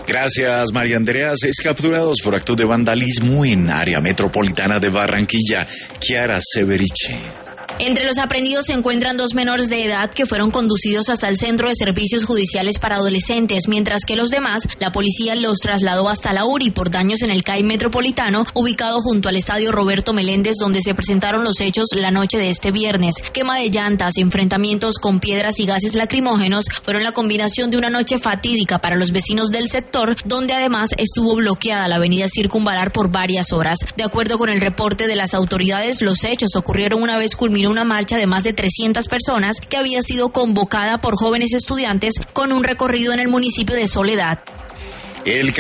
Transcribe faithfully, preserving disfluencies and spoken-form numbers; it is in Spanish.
Gracias, María Andrea. Seis capturados por actos de vandalismo en área metropolitana de Barranquilla. Kiara Severiche. Entre los aprehendidos se encuentran dos menores de edad que fueron conducidos hasta el Centro de Servicios Judiciales para Adolescentes, mientras que los demás, la policía los trasladó hasta la U R I por daños en el C A I Metropolitano, ubicado junto al Estadio Roberto Meléndez, donde se presentaron los hechos la noche de este viernes. Quema de llantas, enfrentamientos con piedras y gases lacrimógenos fueron la combinación de una noche fatídica para los vecinos del sector, donde además estuvo bloqueada la avenida Circunvalar por varias horas. De acuerdo con el reporte de las autoridades, los hechos ocurrieron una vez culminó una marcha de más de trescientas personas que había sido convocada por jóvenes estudiantes con un recorrido en el municipio de Soledad. El